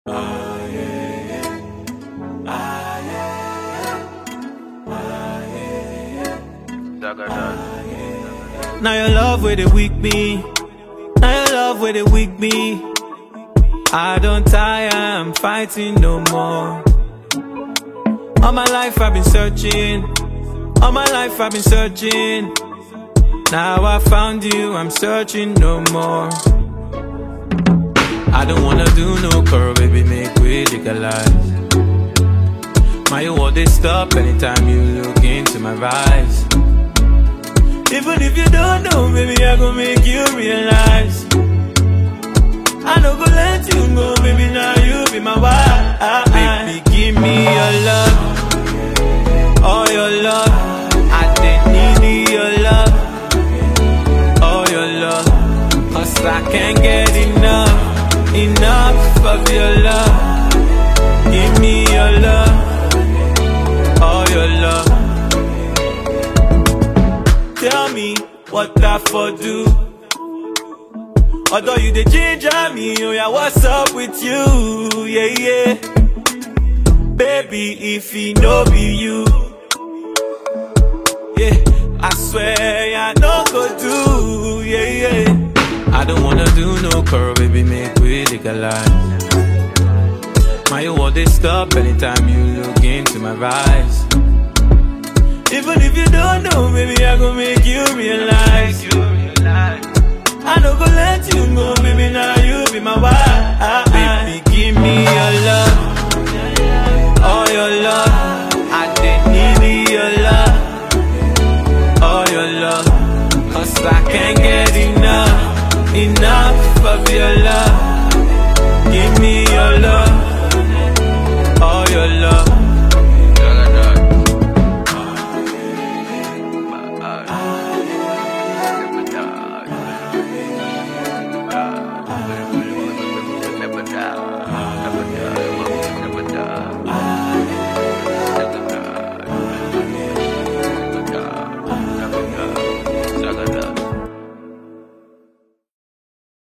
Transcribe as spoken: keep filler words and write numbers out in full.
Ah, yeah, yeah. Ah, yeah, yeah. Ah, yeah, yeah. Now your love where they weak me. Now your love where they weak me. I don't tire, I'm fighting no more. All my life I've been searching. All my life I've been searching. Now I found you, I'm searching no more. I don't wanna do no curl, baby, make we legalize. My world they stop anytime you look into my eyes. Even if you don't know, baby, I gon' make you realize. I don't go let you go, baby, now you be my wife. Baby, give me your love, all your love. I didn't need your love, all your love. Cause I can't get enough, enough of your love. Give me your love, all your love. Tell me what I for do. Although you the ginger me, oh yeah, what's up with you? Yeah, yeah. Baby, if he no be you, yeah, I swear I no go do, yeah, yeah. I don't wanna do no curl, baby, make we legalize. My world they stop anytime you look into my eyes. Even if you don't know, baby, I gon' make you realize. I don't go let you go, baby, now you be my wife. Baby,